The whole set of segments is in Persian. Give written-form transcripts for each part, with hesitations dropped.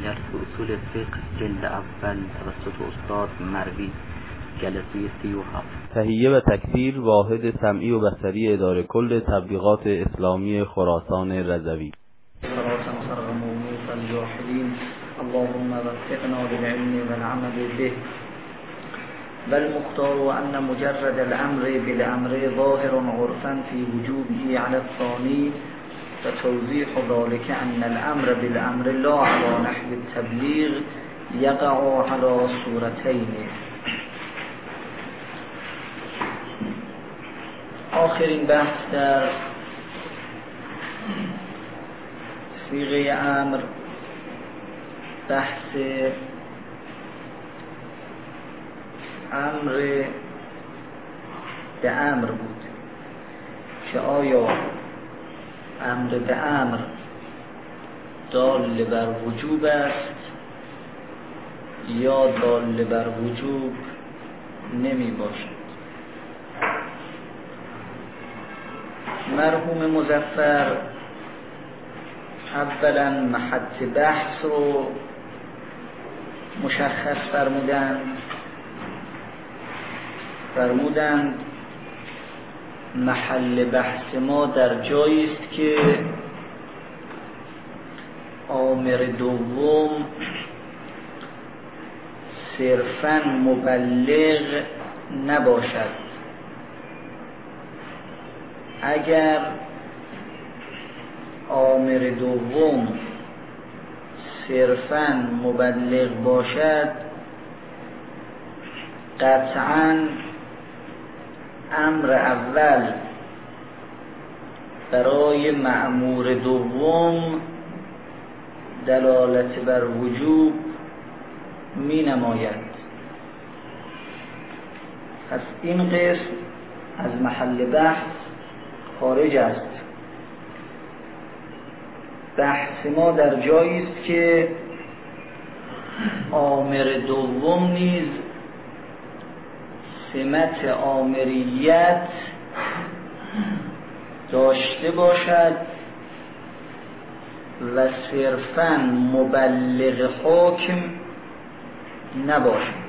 درس اصول فقه جلد اول توسط استاد مروی، جلسه 37. تهیه و تکثیر واحد سمعی و بصری اداره کل تبلیغات اسلامی خراسان رضوی. اللهم وفقنا للعلم والعمل به والمختار أن مجرد الأمر بالأمر ظاهر عرفا في وجوبه على الثاني وتوضيح ذلك أن الأمر بالأمر لا على نحو التبلیغ يقع على صورتين. آخرین بحث در صیغه امر بحث امر به امر بود که آیا امر به امر دال بر وجوب است یا دال بر وجوب نمی باشد. مرحوم مظفر اولا محط بحث رو مشخص فرمودند محل بحث ما در جایی است که آمر دوم صرفاً مبلغ نباشد. اگر آمر دوم صرفاً مبلغ باشد قطعاً امر اول برای مأمور دوم دلالت بر وجوب می نماید. پس این قسم از محل بحث خارج است. بحث ما در جایی است که آمر دوم نیز سمت آمریت داشته باشد و صرفاً مبلغ حکم نباشد.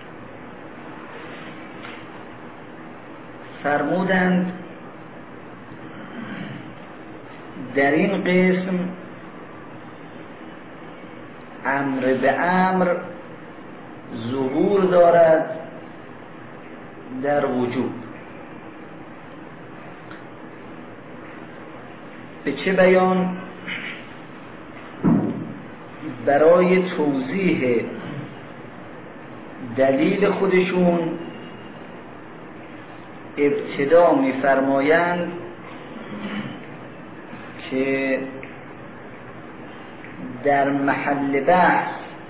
فرمودند در این قسم امر به امر ظهور دارد در وجوب. به چه بیان؟ برای توضیح دلیل خودشون ابتدا می‌فرمایند که در محل بحث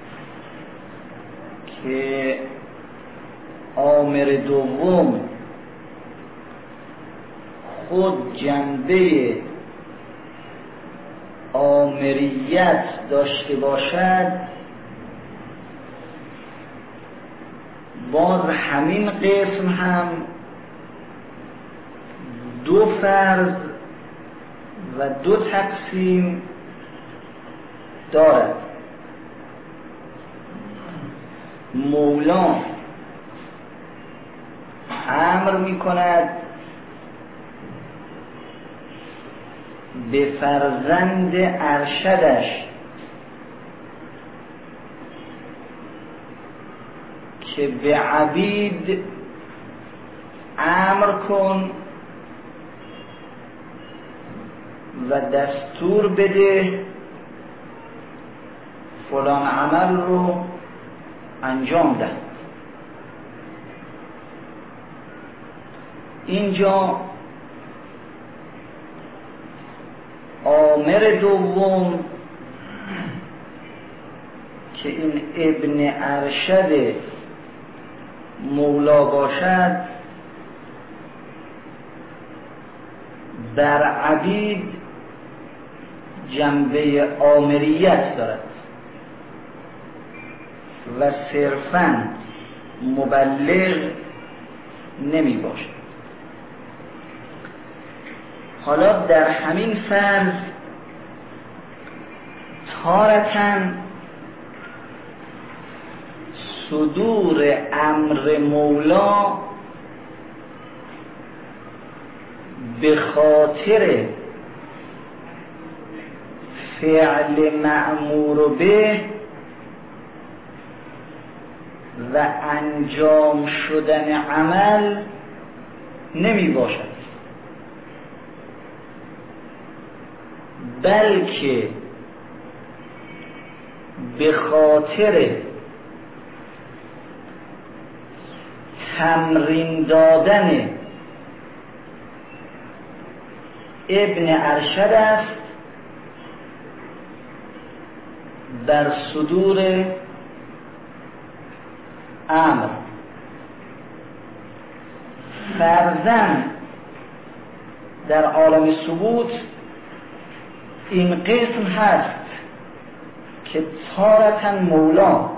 که آمر دوم خود جنبه آمریت داشته باشد، باز همین قسم هم دو فرض و دو تقسیم دارد. مولا امر می کند به فرزند ارشدش که به عبید امر کن و دستور بده فلان عمل رو انجام ده. اینجا آمر دوم که این ابن ارشد مولا باشد بر عبید جنبه آمریت دارد و صرفاً مبلغ نمی باشد. حالا در همین فرض تارتاً صدور امر مولا به خاطر فعل مأمور به و انجام شدن عمل نمی باشد، بلکه به خاطر تمرین دادن ابن ارشد است در صدور امر. فرضاً در عالم ثبوت این قسم هست که تارة مولا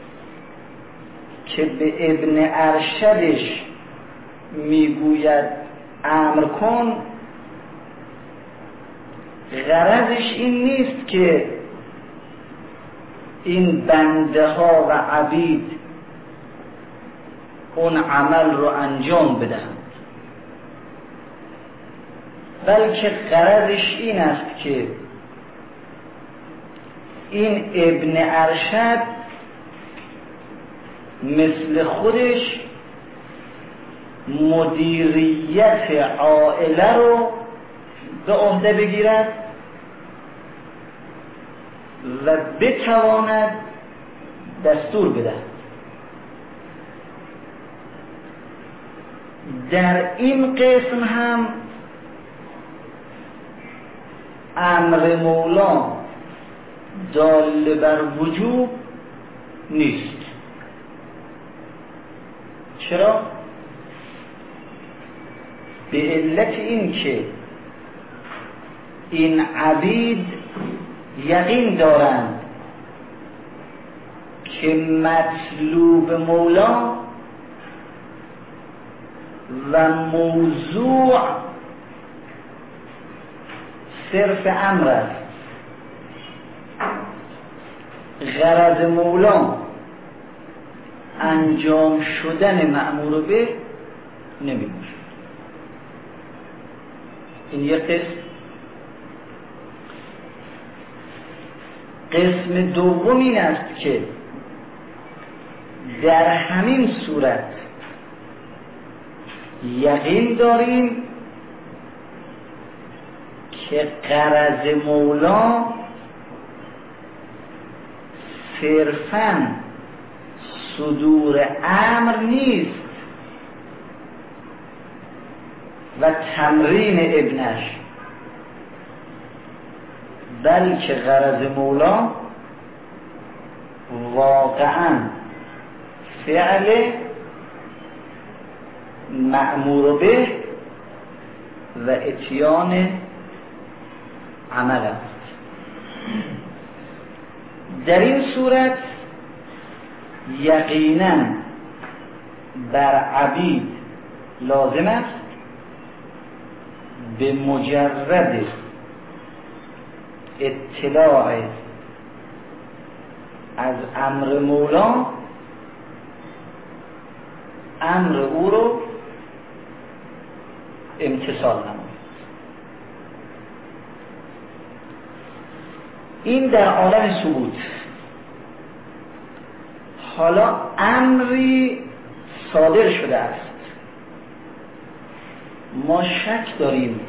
که به ابن ارشدش میگوید امر کن، غرضش این نیست که این بنده ها و عبید اون عمل رو انجام بدهند، بلکه غرضش این است که این ابن ارشد مثل خودش مدیریت عائله رو به عهده بگیرد و بتواند دستور بدهد. در این قسم هم امر مولا دال بر وجوب نیست. چرا؟ به علت این که این عبید یقین دارند که مطلوب مولا و موضوع صرف امر است. غرض مولا انجام شدن مأمور به نمی باشد. این یک قسم. قسم دوم این است که در همین صورت یقین داریم که غرض مولا صرفاً صدور امر نیست و تمرین ابنش، بلکه غرض مولا واقعاً فعل مأمور به و اتیان عمل است. در این صورت یقیناً بر عبید لازم است به مجرد اطلاع از امر مولا امر او رو امتثال نماید. این در عالم ثبوت. حالا امری صادر شده است، ما شک داریم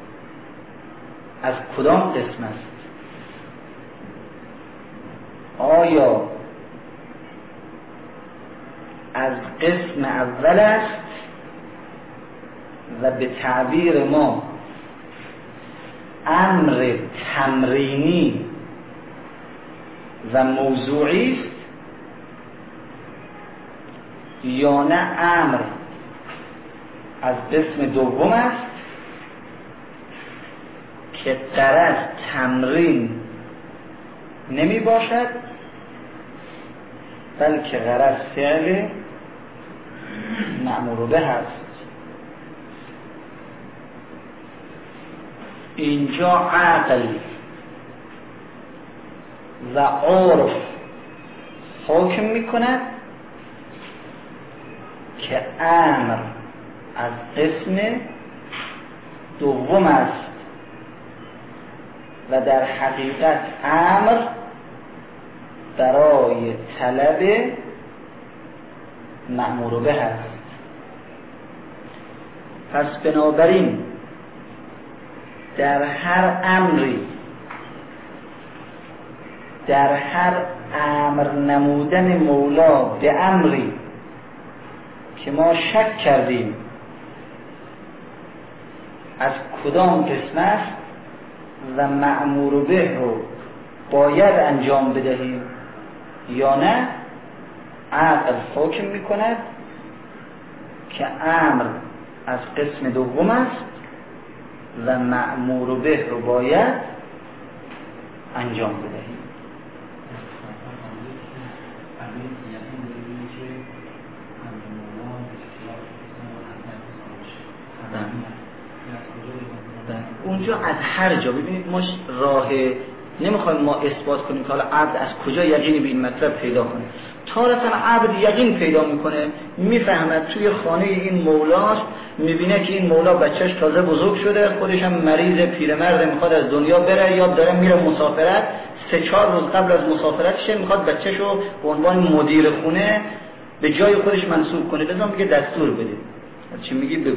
از کدام قسم است. آیا از قسم اول است و به تعبیر ما امر تمرینی و موضوعی است، یا نه امر از قسم دوم است که غرض تمرین نمی باشد بلکه غرض فعل مأمور به است. اینجا عقل و عرف حکم می کند که امر از قسم دوم است و در حقیقت امر برای طلب مأمور به است. پس بنابراین در هر امری، در هر امر نمودن مولا به امری که ما شک کردیم از کدام قسم است و مأمور به رو باید انجام بدهیم یا نه، عقل حکم میکند که امر از قسم دوم است و مأمور به رو باید انجام بدهیم. اونجا از هر جا ببینید ما راه نمیخوایم ما اثبات کنیم که حالا عبد از کجا یقینی به این مطلب پیدا کنه. تارة عبد یقین پیدا میکنه، میفهمد توی خانه این مولاست، میبینه که این مولا بچهش تازه بزرگ شده، خودش هم مریض پیرمرد، میخواد از دنیا بره یا داره میره مسافرت، 3-4 روز قبل از مسافرتش میخواد بچهشو به عنوان مدیر خونه به جای خودش منصوب کنه، لازم میگه دستور بده. چی میگی بگو.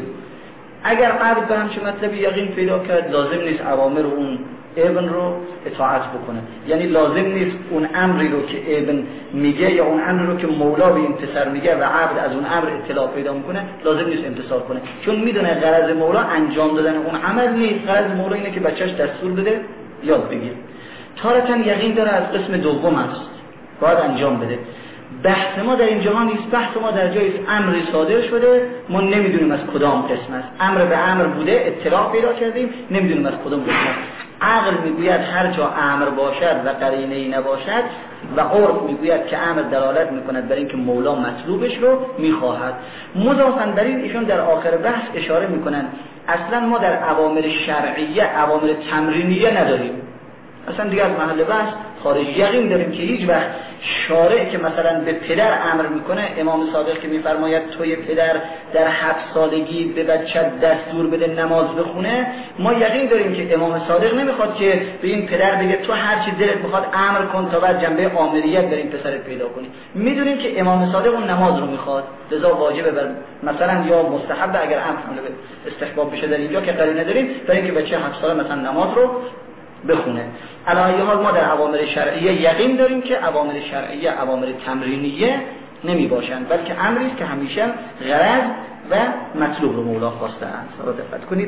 اگر عبد به همچین مطلبی یقین پیدا کرد، لازم نیست اوامر اون ابن رو اطاعت بکنه، یعنی لازم نیست اون امری رو که ابن میگه یا اون امری رو که مولا به این پسر میگه و عبد از اون امر اطلاع پیدا میکنه لازم نیست امتثال کنه، چون میدونه غرض مولا انجام دادن اون عمل نیست، غرض مولا اینه که بچهش دستور بده یاد بگیره. تارة یقین داره از قسم دوم است، باید انجام بده. بحث ما در این جهان نیست، بحث ما در جایی امری صادر شده، ما نمیدونیم از کدام قسم است، امر به امر بوده، اطلاع پیدا کردیم، نمیدونیم از کدام قسم است. عقل میگوید هر جا امر باشد و قرینه‌ای نباشد و عرف میگوید که امر دلالت میکند بر اینکه مولا مطلوبش رو میخواهد. مضافاً بر این ایشون در آخر بحث اشاره میکنن اصلا ما در اوامر شرعیه اوامر تمرینیه نداریم، اصلا دیگه از محل بحث خارج. یقین داریم که هیچ وقت شارع که مثلا به پدر امر میکنه، امام صادق که میفرماید توی پدر در 7 سالگی به بچه دستور بده نماز بخونه، ما یقین داریم که امام صادق نمیخواد که به این پدر بگه تو هر چی دلت بخواد امر کن تا بعد جنبه آمریت بر این پسرت پیدا کنی. میدونیم که امام صادق اون نماز رو میخواد، لذا واجبه بر مثلا یا مستحب اگر امر حمله به استحباب بشه در اینجا که قرینه داریم برای اینکه بچه 7 ساله مثلا نماز رو بخونه. علاوه حال ما در اوامر شرعیه یقین داریم که اوامر شرعیه اوامر تمرینیه نمی باشند، بلکه امری است که همیشه غرض و مطلوب رو مولا خواسته است. دقت کنید.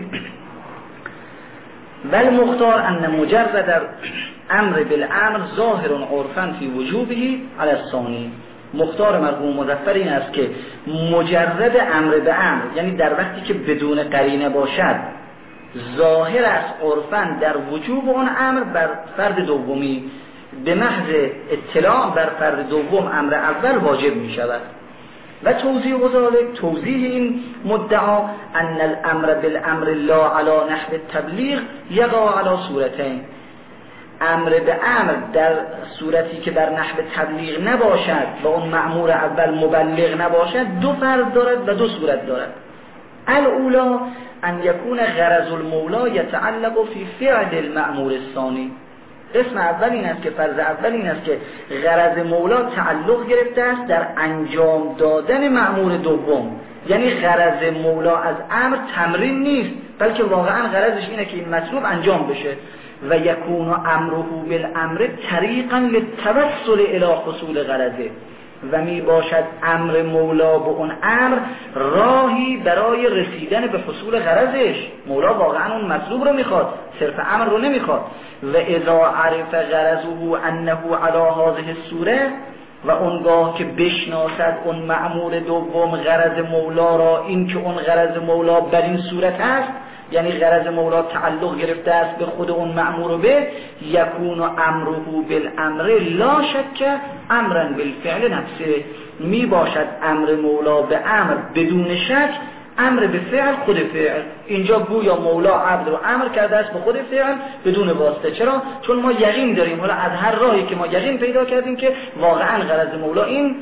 ولی مختار ان مجرد امر بالامر ظاهر عرفا فی وجوبه علی الثانی. مختار مرحوم مظفر این است که مجرد امر به امر، یعنی در وقتی که بدون قرینه باشد، ظاهر است عرفاً در وجوب اون امر بر فرد دومی، به محض اطلاع بر فرد دوم امر اول واجب می شود. و توضیح این مدعا ان الامر بالامر لا علی نحو التبلیغ یقع علی صورتین. امر به امر در صورتی که بر نحو تبلیغ نباشد و اون مأمور اول مبلغ نباشد دو فرد دارد و دو صورت دارد. الاولا ان یکون غرض المولا یتعلق فی فعل المأمور الثانی. قسم اول این است که فرض اول این است که غرض مولا تعلق گرفته است در انجام دادن مأمور دوم، یعنی غرض مولا از امر تمرین نیست، بلکه واقعا غرضش اینه که این مطلوب انجام بشه. و یکون امره بالامر طریقا للتوسل الی حصول غرضه، و می باشد امر مولا به اون امر راهی برای رسیدن به حصول غرضش. مولا واقعا اون مطلوب رو میخواد، صرف امر رو نمیخواد. و اذا عرف غرضه انه علی هذه الصوره، و اونگاه که بشناسد اون مأمور دوم غرض مولا را، این که اون غرض مولا بر این صورت است، یعنی غرض مولا تعلق گرفته است به خود اون مأمور به، یکون امره بالامر لا شک امرا بالفعل نفسه. می باشد امر مولا به امر بدون شک امر به فعل خود فعل. اینجا گویا مولا عبد رو امر کرده است به خود فعل بدون واسطه. چرا؟ چون ما یقین داریم، حالا از هر راهی که ما یقین پیدا کردیم که واقعا غرض مولا این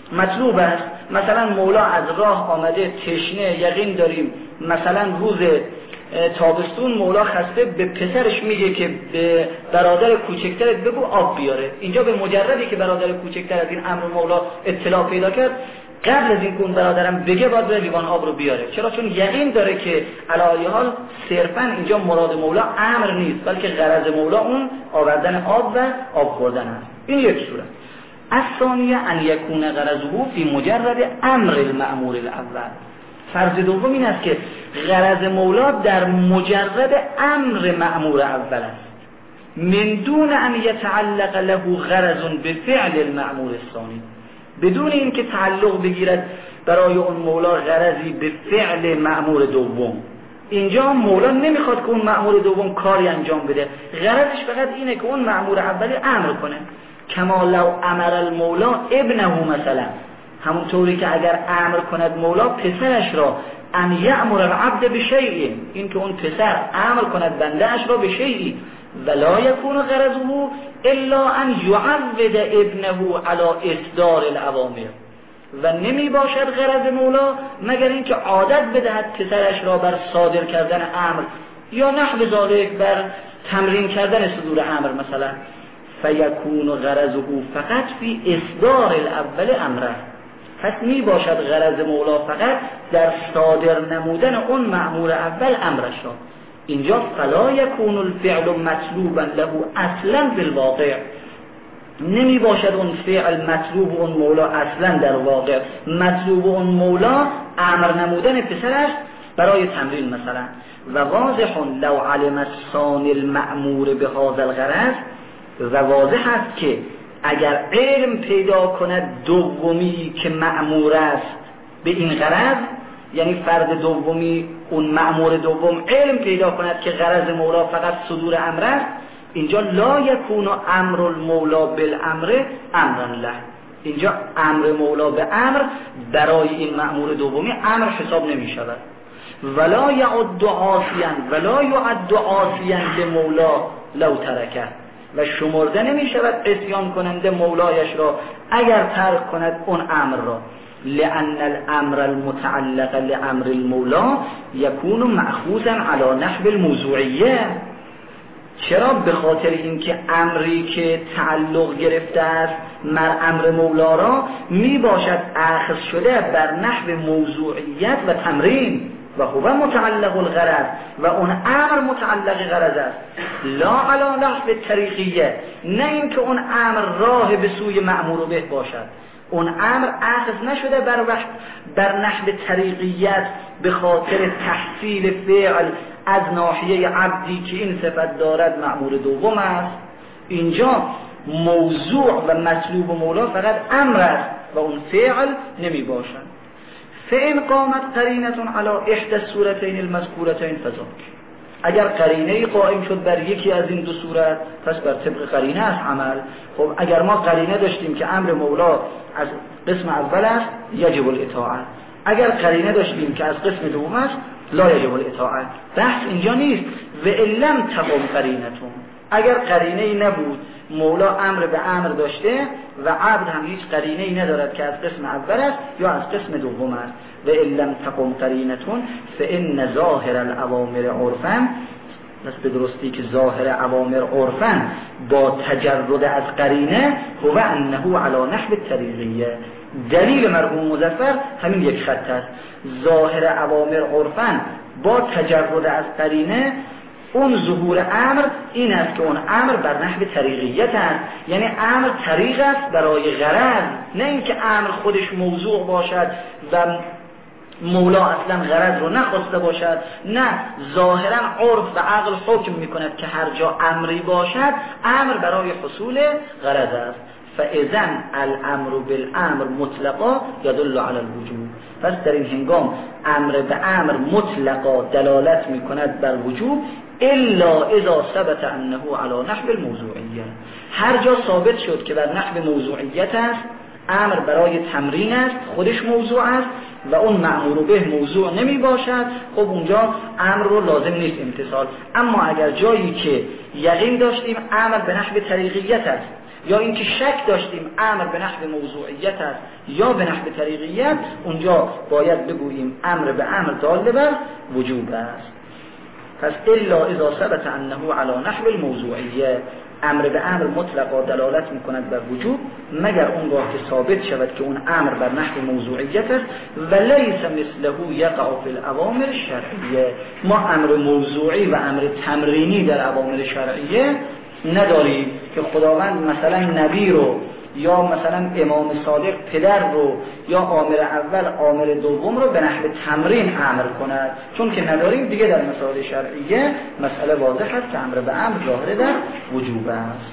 مطلوب است. مثلا مولا از راه آمده تشنه، یقین داریم مثلا روز تابستون مولا خسته، به پسرش میگه که به برادر کوچکترت بگو آب بیاره. اینجا به مجردی که برادر کوچکتر از این امر مولا اطلاع پیدا کرد، قبل از این که اون برادرم بگه باید بره لیوان آب رو بیاره. چرا؟ چون یقین داره که علی حال صرفا اینجا مراد مولا امر نیست، بلکه غرض مولا اون آوردن آب و آب خوردن است. این یک صورت. الثانیه ان یکون غرضه فی مجرد امر المأمور الاول. فرض دوم این است که غرض مولا در مجرد امر مأمور اول است، من دون ان یتعلق له غرض بفعل المأمور الثانی، بدون اینکه تعلق بگیرد برای اون مولا غرضی به فعل مأمور دوم. اینجا مولا نمیخواد که اون مأمور دوم کاری انجام بده، غرضش فقط اینه که اون مأمور اولی امر کنه. کما لو امر المولا ابنه مثلا، همونطوری که اگر امر کند مولا پسرش را ان یأمر العبد بشیء، این که اون پسر امر کند بنده اش را به شیئی، ولا یکون غرضه الا ان یعود ابنه علی اصدار الاوامر، و نمی باشد غرض مولا مگر اینکه عادت بدهد پسرش را بر صادر کردن امر یا نحو ذالک، بر تمرین کردن صدور امر مثلا. فیکون غرضه فقط فی اصدار الاول امره، پس می باشد غرض مولا فقط در صادر نمودن اون مأمور اول امرش را. اینجا فلا یکون الفعل مطلوبا له اصلا بالواقع، نمی باشد اون فعل مطلوب اون مولا اصلا در واقع. مطلوب اون مولا امر نمودن پسرش برای تمرین مثلا. و واضح لو علم الثانی المأمور بهذا الغرض، و واضح است که اگر علم پیدا کند دومی که مأمور است به این غرض، یعنی فرد دومی اون مأمور دوم علم پیدا کند که غرض مولا فقط صدور امر است، اینجا لا یکون امر المولا بالامر امرا له، اینجا امر مولا به امر برای این مأمور دومی امر حساب نمی شود. ولا یعد عاصیا ولا یعد عاصیا لمولا لو ترکه، و شمرده نمی شود عصیان کننده مولایش را اگر ترک کند اون امر را. لأن الامر المتعلق لامر المولا يكون مأخوذا على نحو الموضوعیه. چرا؟ به خاطر اینکه امری که تعلق گرفته است مر امر مولا را می باشد اخذ شده بر نحو موضوعیت و تمرین، و هو متعلق الغرض، و اون امر متعلق غرض است. لا علی نحو طریقیه، نه اینکه اون امر راه به سوی مأمور به باشد، اون امر اخذ نشده بر نحو طریقیت به خاطر تحصیل فعل از ناحیه عبدی که این صفت دارد مأمور دوم است. اینجا موضوع و مطلوب مولا فقط امر است و اون فعل نمی باشد. فإن قامت قرینة علی احدى الصورتین المذکورتین فذاک، اگر قرینه قائم شد بر یکی از این دو صورت، پس بر طبق قرینه است عمل. خب اگر ما قرینه داشتیم که امر مولا از قسم اول است یجب الاطاعه، اگر قرینه داشتیم که از قسم دوم است لا یجب الاطاعه. بحث اینجا نیست و لم تقم قرینتون، اگر قرینه ای نبود مولا امر به امر داشته و عبد هم هیچ قرینه ای ندارد که از قسم اول است یا از قسم دوم است. و ان لم تقم قرینتون فان ظاهر الاوامر عرفا، پس به درستی که ظاهر اوامر عرفا با تجرد از قرینه هو انه علی نحو طریقیه. دلیل مرحوم مظفر همین یک خط است. ظاهر اوامر عرفا با تجرد از قرینه، اون ظهور امر این است که اون امر بر نحو طریقیت است، یعنی امر طریق است برای غرض، نه اینکه امر خودش موضوع باشد و مولا اصلا غرض رو نخواسته باشد. نه، ظاهرا عرف و عقل حکم میکند که هر جا امری باشد امر برای حصول غرض است. فاذن الامر بالامر مطلقا يدل على الوجوب، پس در این هنگام امر به امر مطلقا دلالت میکند بر وجوب، الا اذا ثبت انه على نحو الموضوعیه، هر جا ثابت شد که بر نحو موضوعیت است، امر برای تمرین است، خودش موضوع است و اون مأمور به موضوع نمی باشد، خب اونجا امر رو لازم نیست امتثال. اما اگر جایی که یقین داشتیم امر به نحو طریقیت است یا اینکه شک داشتیم امر به نحو موضوعیت است یا به نحو طریقیت، اونجا باید بگوییم امر به امر دال بر وجوب است. پس الا اذا ثبت انه علی نحو الموضوعیه، امر به امر مطلقا دلالت میکند بر وجوب مگر اونگاه که ثابت شود که اون امر بر نحو موضوعیت است و لیس مثله یقع فی الاوامر الشرعیه. ما امر موضوعی و امر تمرینی در اوامر شرعیه نداریم که خداوند مثلا نبی رو یا مثلا امام صادق پدر رو یا آمر اول آمر دوم رو به نحو تمرین امر کند، چون که نداریم دیگه. در مسائل شرعیه مسئله واضح است که امر به امر ظاهر در وجوب است.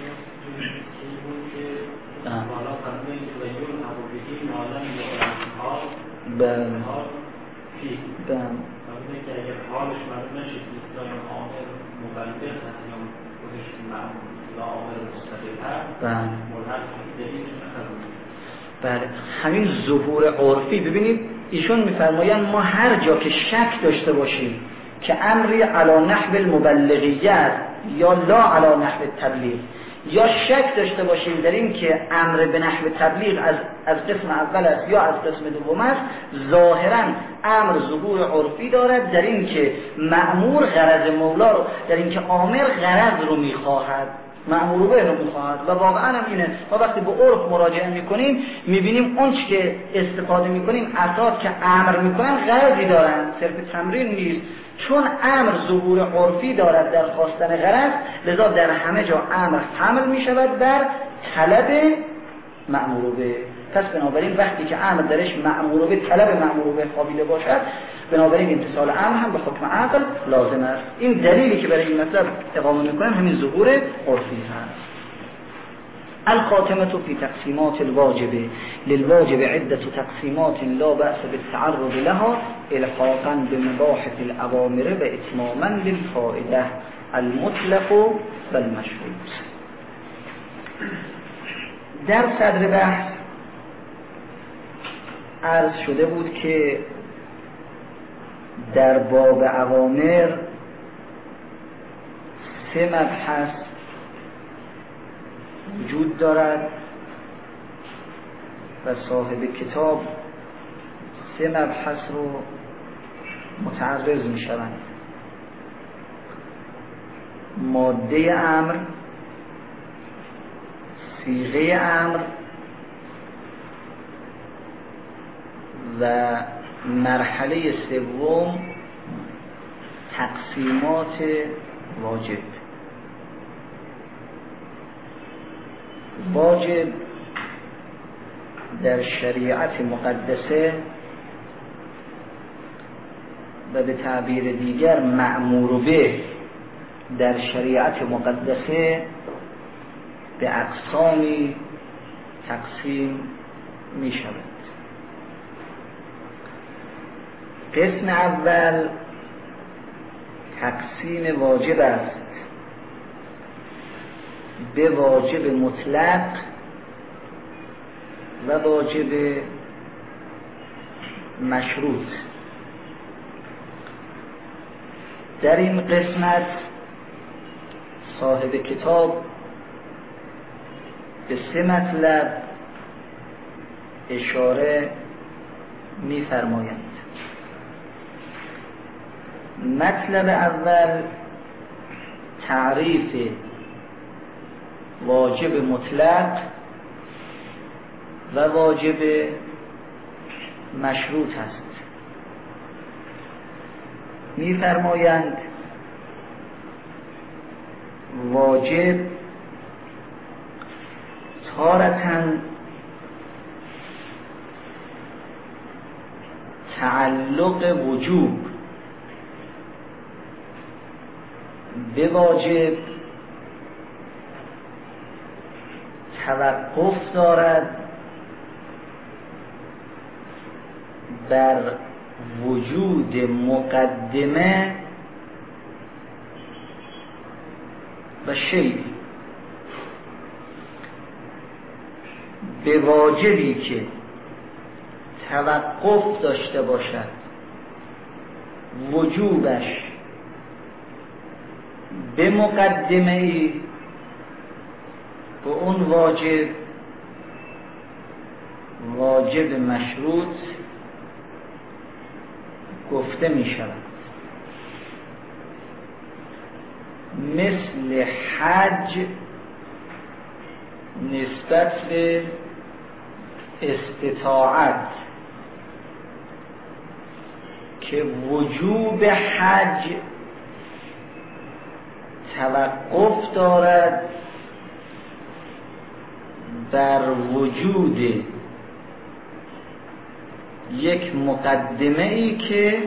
بله همین ظهور عرفی، ببینید ایشون میفرمایند ما هر جا که شک داشته باشیم که امری علی نحو المبلغیت یا لا علی نحو تبلیغ، یا شک داشته باشیم در این که امر به نحو تبلیغ از قسم اول است یا از قسم دوم است، ظاهرا امر ظهور عرفی دارد در این که مأمور غرض مولا رو، در این که آمر غرض رو میخواهد، مأمور به رو میخواهد و واقعا هم اینه. ما وقتی به عرف مراجعه میکنیم میبینیم اون چی که استفاده میکنیم افراد که امر میکنن غرضی دارن، صرف تمرین نیست، چون امر ظهور عرفی دارد در خواستن غرض، لذا در همه جا امر حمل میشود بر طلب مأمور به. پس بنابراین وقتی که امر درش مأمور به طلب مأمور به خوابیده باشد، بنابراین امتثال امر هم به حکم عقل لازم است. این دلیلی که برای این مطلب اقامه میکنم همین ظهور عرفی هست. الخاتمة في تقسيمات الواجب للواجب عدة تقسيمات لا بأس بالتعرض لها الحاقا بمباحث الأوامر وإتماما للفائدة المطلق والمشروط. در صدر بحث عرض شده بود که در باب اوامر 3 مبحث وجود دارد و صاحب کتاب 3 مبحث رو متعرض می شوند: ماده امر، صیغه امر و مرحله سوم تقسیمات واجب. واجب در شریعت مقدسه و به تعبیر دیگر مأمور به در شریعت مقدسه به اقسامی تقسیم می شود. قسم اول تقسیم واجب است به واجب مطلق و واجب مشروط. در این قسمت صاحب کتاب به 3 مطلب اشاره می‌فرمایند. مطلب اول تعریف واجب مطلق و واجب مشروط است. می‌فرمایند واجب تارةً تعلق وجوب به واجب توقف دارد بر وجود مقدمه و شیء. به واجبی که توقف داشته باشد وجوبش به مقدمه ای و اون واجب مشروط گفته می شود. مثل حج نسبت به استطاعت که وجوب حج توقف دارد بر وجود یک مقدمه ای که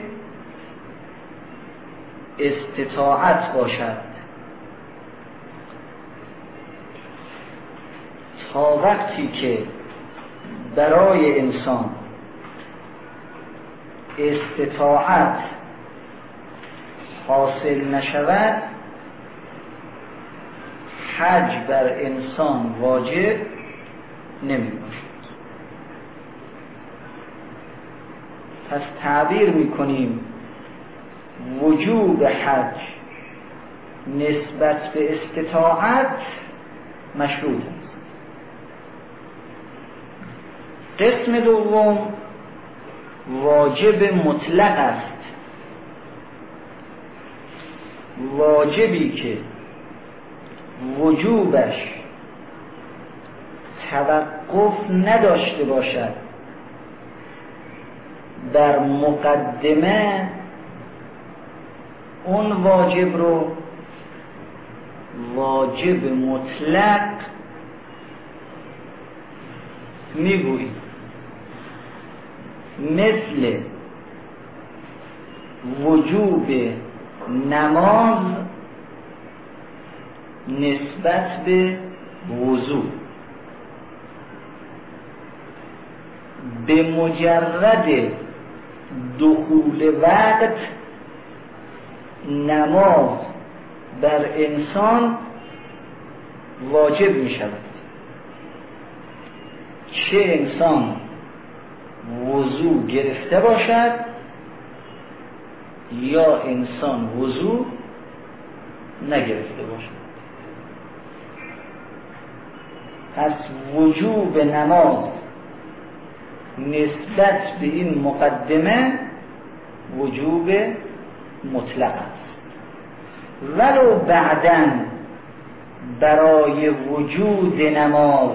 استطاعت باشد. تا وقتی که برای انسان استطاعت حاصل نشود، حج بر انسان واجب نمی باشد. پس تعبیر می کنیم وجوب حج نسبت به استطاعت مشروط است. قسم دوم واجب مطلق است. واجبی که وجوبش توقف نداشته باشد در مقدمه، اون واجب رو واجب مطلق میگوییم. مثل وجوب نماز نسبت به وضو. به مجرد دخول وقت نماز بر انسان واجب می شود، چه انسان وضو گرفته باشد یا انسان وضو نگرفته باشد. پس وجوب نماز نسبت به این مقدمه وجوب مطلق است. ولو بعداً برای وجود نماز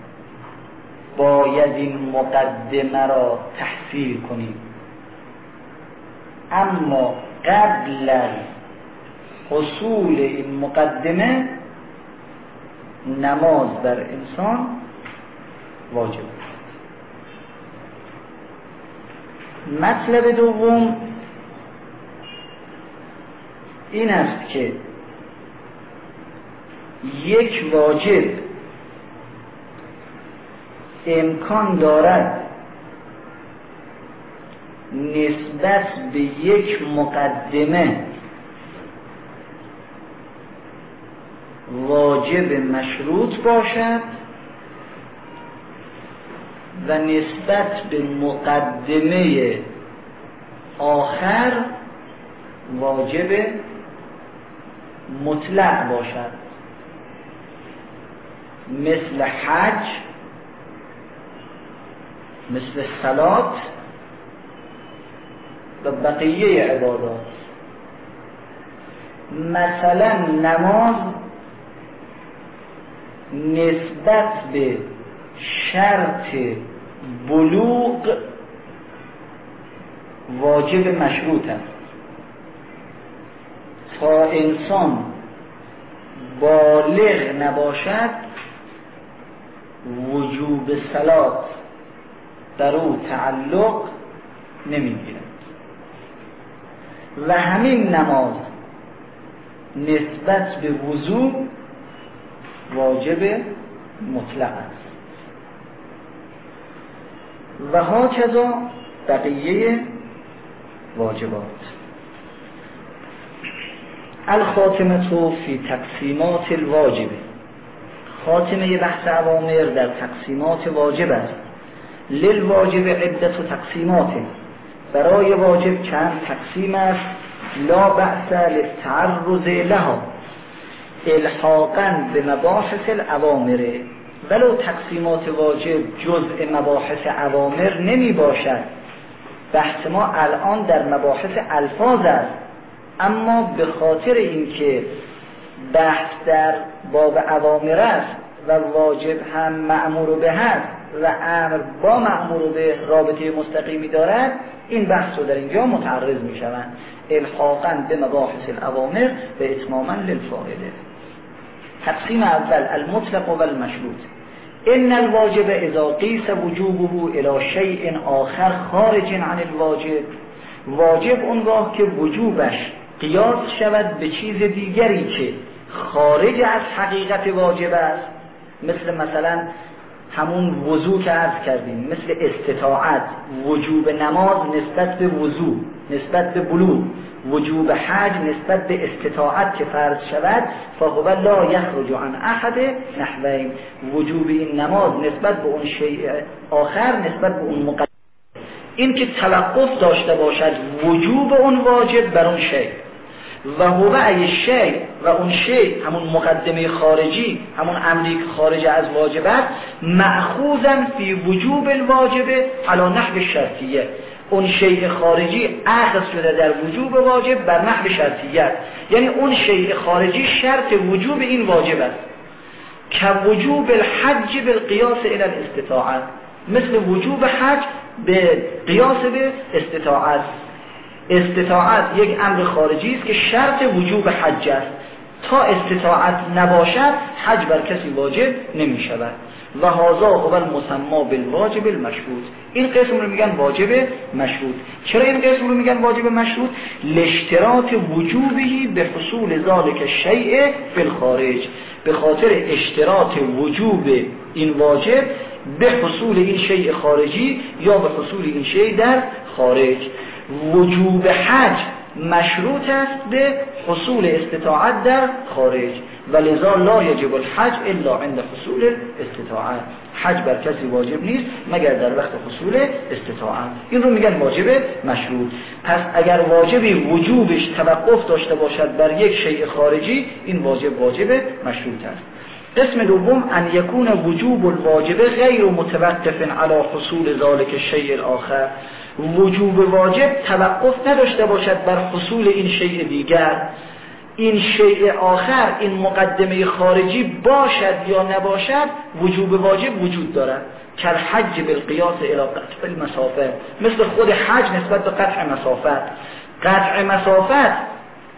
باید این مقدمه را تحصیل کنیم، اما قبل از حصول این مقدمه نماز بر انسان واجب است. مطلب دوم این است که یک واجب امکان دارد نسبت به یک مقدمه واجب مشروط باشد و نسبت به مقدمه آخر واجب مطلق باشد. مثل حج، مثل صلات و بقیه عبادات. مثلا نماز نسبت به شرط بلوغ واجب مشروط است. تا انسان بالغ نباشد وجوب صلات در او تعلق نمیگیرد و همین نماز نسبت به وضو واجب مطلق است و هاکذا بقیه واجبات. الخاتمه فی تقسیمات الواجب. خاتمه بحث اوامر در تقسیمات واجب است. للواجب عدت و تقسیمات. برای واجب چند تقسیم است. لا بأس للتعرض لها. الحاقاً به مباحث الاوامر، ولو تقسیمات واجب جزء مباحث اوامر نمی باشد. بحث ما الان در مباحث الفاظ است، اما به خاطر اینکه بحث در باب اوامر است و واجب هم مأمور به هست و امر با مأمور به رابطه مستقیمی دارد، این بحث رو در اینجا متعرض می شوند. الحاقاً به مباحث الاوامر و اتماما للفائده. تقسیم اول المطلق و المشروط. ان الواجب اذا قیس وجوبه الى شیء آخر خارج عن الواجب، واجب اونگاه که وجوبش قیاس شود به چیز دیگری که خارج از حقیقت واجب است، مثلا همون وضو که عرض کردیم، مثل استطاعت، وجوب نماز نسبت به وضو، نسبت به بلوغ، وجوب حج نسبت به استطاعت که فرض شود، فهو لا یخرج عن احد نحوین. وجوب این نماز نسبت به اون شیء آخر، نسبت به اون مقدم، این که توقف داشته باشد وجوب اون واجب بر اون شیء، و هو ای شیء، و اون شیء همون مقدمه خارجی، همون امری که خارج از واجب است، مأخوذا فی وجوب الواجب علی نحو شرطیه. اون شیء خارجی اخذ شده در وجوب واجب بر نحو شرطیت، یعنی اون شیء خارجی شرط وجوب این واجب است. که وجوب الحج بالقیاس الى الاستطاعت، مثل وجوب حج به قیاس به استطاعت. استطاعت یک امر خارجی است که شرط وجوب حج است، تا استطاعت نباشد حج بر کسی واجب نمی شود. و هذا هو المسمى بالواجب المشروط. این قسم رو میگن واجب مشروط. چرا این قسم رو میگن واجب مشروط؟ لاشتراط وجوبه به حصول ذلك الشیء فی الخارج، به خاطر اشتراط وجوب این واجب به حصول این شیء خارجی یا به حصول این شیء در خارج. وجوب حج مشروط است به حصول استطاعت در خارج، ولذا لا یجب الحج الا عند حصول استطاعت. حج بر کسی واجب نیست مگر در وقت حصول استطاعت. این رو میگن واجب مشروط. پس اگر واجبی وجوبش توقف داشته باشد بر یک شیء خارجی، این واجب مشروط است. قسم دوم ان یکون وجوب الواجب غیر متوقف علی حصول ذلك الشیء الاخر. وجوب واجب توقف نداشته باشد بر حصول این شیء دیگر. این شیء آخر، این مقدمه خارجی باشد یا نباشد، وجوب واجب وجود دارد. کل حج بالقیاس الی قطع المسافه، مثل خود حج نسبت به قطع مسافت. قطع مسافت،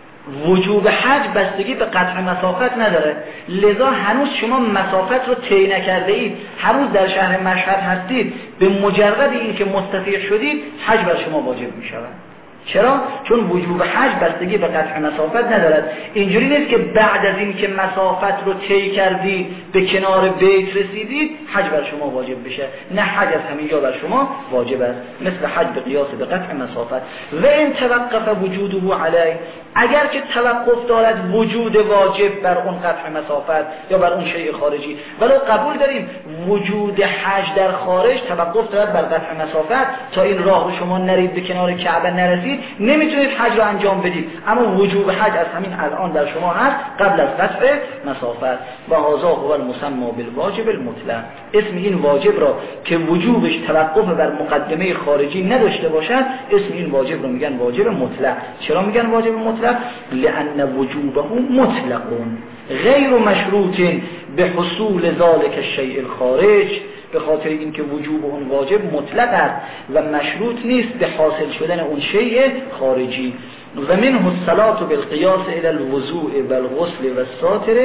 وجوب حج بستگی به قطع مسافت نداره، لذا هنوز شما مسافت رو طی نکرده اید، هنوز در شهر مشهد هستید، به مجرد اینکه مستطیع شدید حج بر شما واجب می شود. چرا؟ چون وجوب حج بستگی به قطع مسافت ندارد. اینجوری نیست که بعد از این که مسافت رو طی کردید به کنار بیت رسیدید حج بر شما واجب بشه. نه، حج از همینجا بر شما واجب است، مثل حج به قیاس به قطع مسافت. و این توقف وجوده علی، اگر که توقف دارد وجود واجب بر اون قطع مسافت یا بر اون شیء خارجی، ولو قبول داریم وجود حج در خارج توقف دارد بر قطع مسافت، تا این راه رو شما نرید به کنار کعبه نرسید نمیتونید حج رو انجام بدید، اما وجوب حج از همین الان در شما هست قبل از قطع مسافت. و هذا هو المسمى بالواجب المطلق. اسم این واجب را که وجوبش توقف بر مقدمه خارجی نداشته باشد، اسم این واجب رو میگن واجب مطلق. چرا میگن واجب مطلق؟ لأن وجوبه مطلق غیر مشروط به حصول ذلك الشیء الخارج، به خاطر اینکه وجوب اون واجب مطلق است و مشروط نیست به حاصل شدن اون شیء خارجی. و منه الصلاة بالقیاس الى الوضوء والغسل والساتر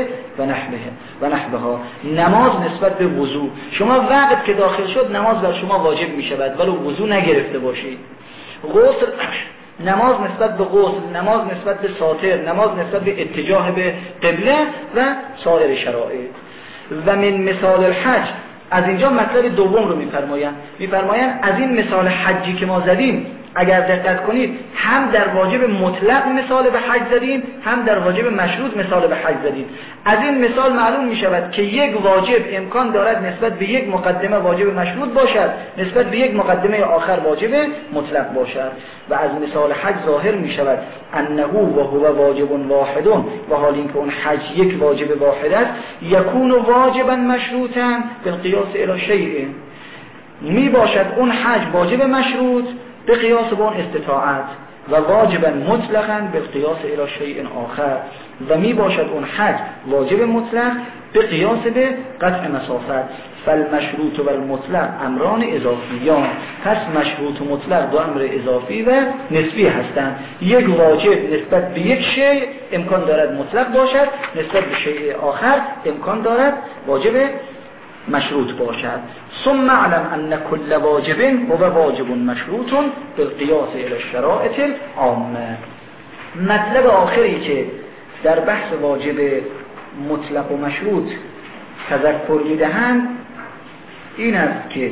و نحوها. نماز نسبت به وضو، شما وقت که داخل شد نماز بر شما واجب می شود ولو وضو نگرفته باشید. غسل، نماز نسبت به غسل، نماز نسبت به ساتر، نماز نسبت به اتجاه به قبله و سایر شرایط. و من مثال الحج، از اینجا مطلب دوم رو میفرمایند از این مثال حجی که ما زدیم، اگر دقت کنید هم در واجب مطلق مثال به حج زدیم، هم در واجب مشروط مثال به حج زدیم. از این مثال معلوم می شود که یک واجب امکان دارد نسبت به یک مقدمه واجب مشروط باشد، نسبت به یک مقدمه آخر واجب مطلق باشد. و از مثال حج ظاهر می شود انه و هو واجب واحد، و حال اینکه اون حج یک واجب واحد است، یکون واجبا مشروطا بالقیاس الی شیء، می باشد اون حج واجب مشروط به قیاس با اون استطاعت، و واجبا مطلقا به قیاس الی شیء آخر، و می باشد اون حج واجب مطلق به قیاس به قطع مسافت. فالمشروط و المطلق امران اضافیان، پس مشروط و مطلق دو امر اضافی و نسبی هستند. یک واجب نسبت به یک شیء امکان دارد مطلق باشد، نسبت به شیء آخر امکان دارد واجب مشروط باشد. ثم علم ان كل واجب هو واجب مشروط بالقیاس الى الشرائط العامه. مطلب آخری که در بحث واجب مطلق و مشروط تذکر میدهند این است که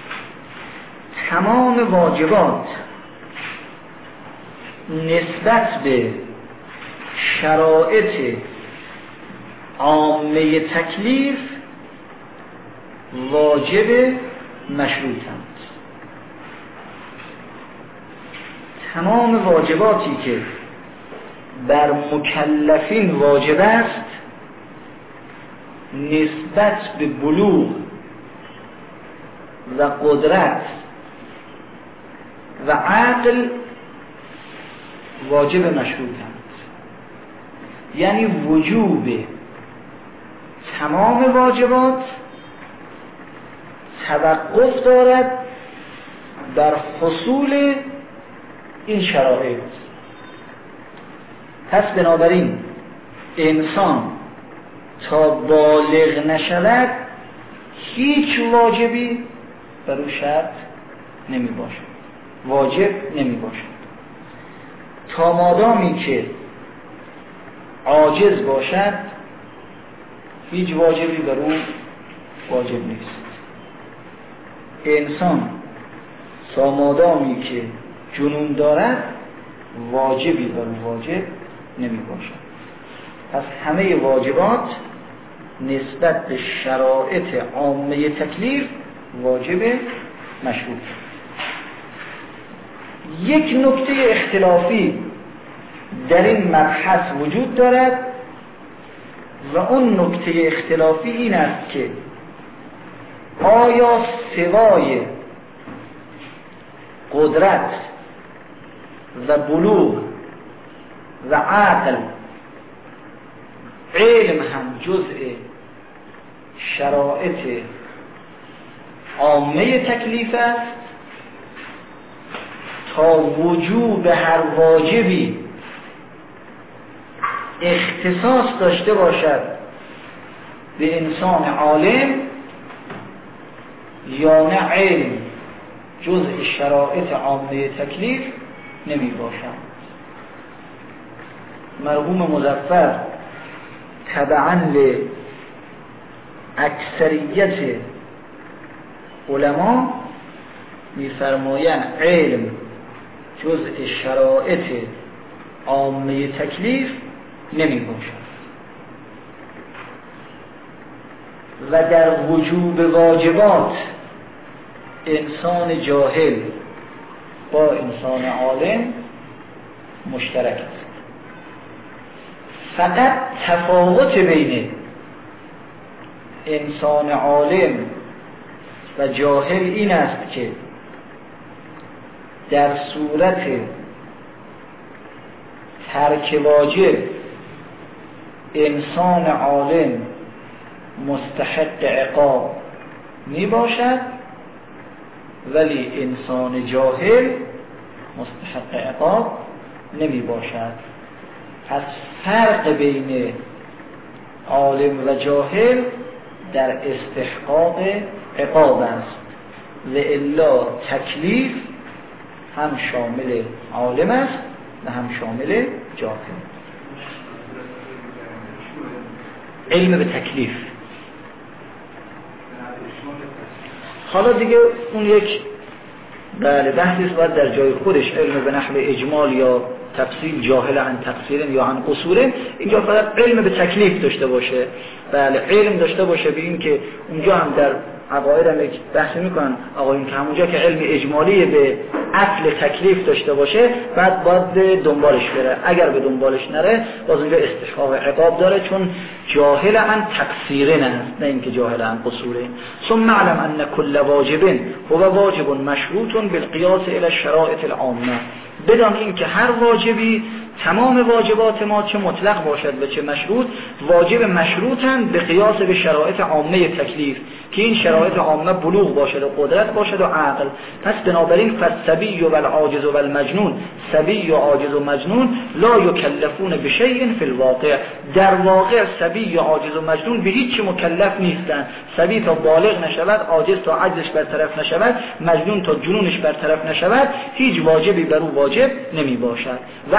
تمام واجبات نسبت به شرایط عامه تکلیف واجب مشروطند. تمام واجباتی که بر مکلفین واجب است نسبت به بلوغ و قدرت و عقل واجب مشروطند. یعنی وجوب تمام واجبات توقف دارد بر حصول این شرایط. پس بنابراین انسان تا بالغ نشود هیچ واجبی بر او شرط نمی باشد، واجب نمی باشد، تا مادامی که عاجز باشد هیچ واجبی بر او واجب نیست. انسان تا مادامی که جنون دارد واجبی بر او واجب نمی باشد. پس همه واجبات نسبت به شرایط عامه تکلیف واجب مشروط. یک نکته اختلافی در این مبحث وجود دارد و اون نکته اختلافی این است که آیا سوای قدرت و بلوغ و عقل علم هم جزء شرایط عامه تکلیف است تا وجوب هر واجبی اختصاص داشته باشد به انسان عالم، یا نه علم جزء شرایط عامه تکلیف نمی باشد. مرحوم مظفر تبعاً اکثریت علما می‌فرمایند علم جزء شرایط عامه تکلیف نمی باشد و در وجوب واجبات انسان جاهل با انسان عالم مشترک است. فقط تفاوت بین انسان عالم و جاهل این است که در صورت ترک واجب انسان عالم مستحق عقاب می باشد، ولی انسان جاهل مستحق عقاب نمی باشد. پس فرق بین عالم و جاهل در استحقاق عقاب است، و الا تکلیف هم شامل عالم است و هم شامل جاهل. علم به تکلیف. حالا دیگه اون یک بله بحثی است باید در جای خودش علم به نحو اجمال یا تفصیل جاهل عن تقصیر یا عن قصور، اینجا فقط علم به تکلیف داشته باشه. بله علم داشته باشه به این که اونجا هم در عقاید هم یک بحث میکنن آقایون که همونجا که علم اجمالی به اصل تکلیف داشته باشه بعد باید به دنبالش بره، اگر به دنبالش نره باز اونجا استحقاق عقاب داره چون جاهل عن تقصیر نه اینکه جاهل عن قصور. ثم علم ان کل واجب هو واجب مشروط بالقیاس الى الشرائط العامه، بدان این که هر واجبی تمام واجبات ما چه مطلق باشد و چه مشروط واجب مشروطن به قیاس به شرایط عامه تکلیف که این شرایط عامه بلوغ باشد و قدرت باشد و عقل. پس بنابراین فالصبی و العاجز و المجنون، صبی و عاجز و مجنون لا یکلفون بشیء فی الواقع، در واقع صبی و عاجز و مجنون به هیچ مکلف نیستند. صبی تا بالغ نشود، عاجز تا عجزش برطرف نشود، مجنون تا جنونش برطرف نشود هیچ واجبی بر او واجب نمی باشد. و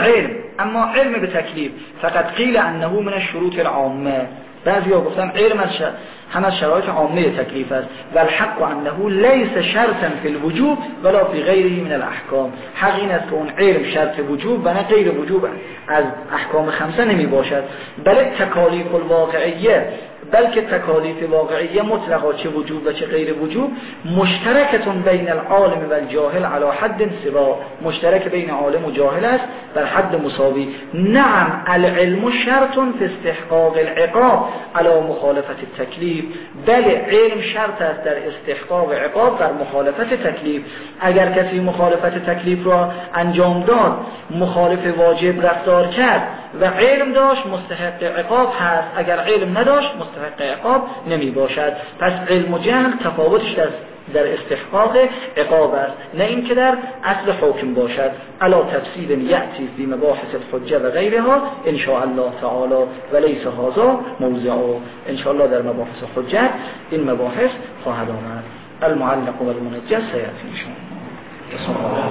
اما علم به تکلیف فقط قیل انه من الشروط العامه، بعضیا گفتن علم هم از شرایط عامه تکلیف است و الحق انه لیس شرطا فی الوجوب ولا فی غیره من الاحکام، حق این است که اون علم شرط وجوب و نه غیر وجوب از احکام خمسه نمی باشد، بلکه تکالیف الواقعیه، بلکه تکالیف واقعیه مطلقا چه وجوب و چه غیر وجوب مشترکتون بین العالم و الجاهل علی حد سوا، مشترک بین عالم و جاهل است بر حد مساوی. نعم العلم شرط فی استحقاق العقاب علی مخالفت التکلیف، بله علم شرط است در استحقاق عقاب در مخالفت تکلیف. اگر کسی مخالفت تکلیف را انجام داد، مخالف واجب رفتار کرد و علم داشت مستحق عقاب هست، اگر علم نداشت مستحق عقاب نمی باشد. پس علم و جهل تفاوتش در استحقاق عقاب است، نه این که در اصل حکم باشد. علا تفصیل یأتی فی مباحث الحجه و غیرها ان شاء الله تعالی و لیس هذا موضعه، ان شاء الله در مباحث حجت این مباحث خواهد آمد. المعلق و المنجز سیأتی ان شاء الله.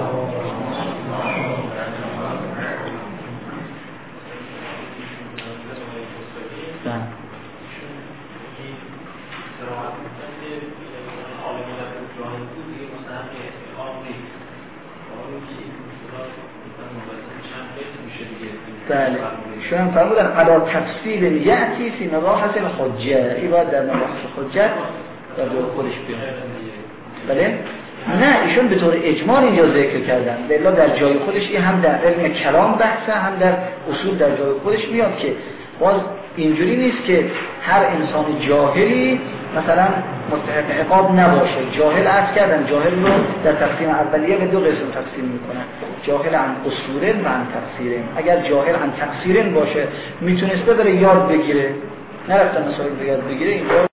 بله شما فرمودن علا تفصیل یأتی فی مباحث الحجه، این باید در مباحث حجت در دور خودش بیان. بله نه ایشون به طور اجمال اینجا ذکر کردن، بلا در جای خودش این هم در علم کلام بحثه هم در اصول در جای خودش میاد که باز اینجوری نیست که هر انسان جاهلی مثلا مستحق عقاب نباشه. جاهل عرض کردن جاهل رو در تقسیم اولیه به دو قسم تقسیم میکنن، جاهل عن قصور و عن تقصیر. اگر جاهل عن تقصیر باشه میتونسته بره یاد بگیره، نرفته مسائل رو یاد بگیره، اینجا